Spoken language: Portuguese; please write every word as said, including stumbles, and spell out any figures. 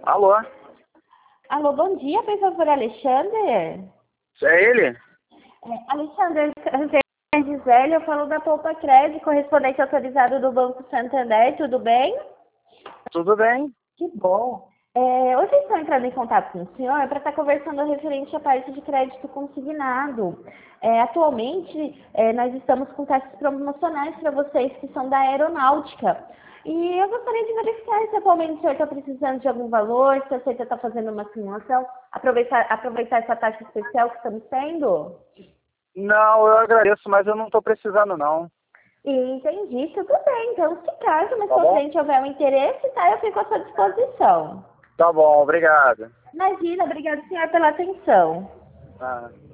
Alô? Alô, bom dia, por favor, Alexandre. Isso é ele? É, Alexandre, eu Gisele, eu falo da Poupa Crédito, correspondente autorizado do Banco Santander, tudo bem? Tudo bem? Que bom. É, hoje eu estou entrando em contato com o senhor para estar conversando referente à parte de crédito consignado. É, atualmente, é, nós estamos com taxas promocionais para vocês que são da aeronáutica. E eu gostaria de verificar se atualmente o senhor está precisando de algum valor, se você está fazendo uma simulação, aproveitar, aproveitar essa taxa especial que estamos tendo. Não, eu agradeço, mas eu não estou precisando não. E entendi, tudo bem. Então, se caso mais Tá pra bom? frente houver um interesse, tá, eu fico à sua disposição. Tá bom, obrigado. Imagina, obrigada, senhor, pela atenção. Ah.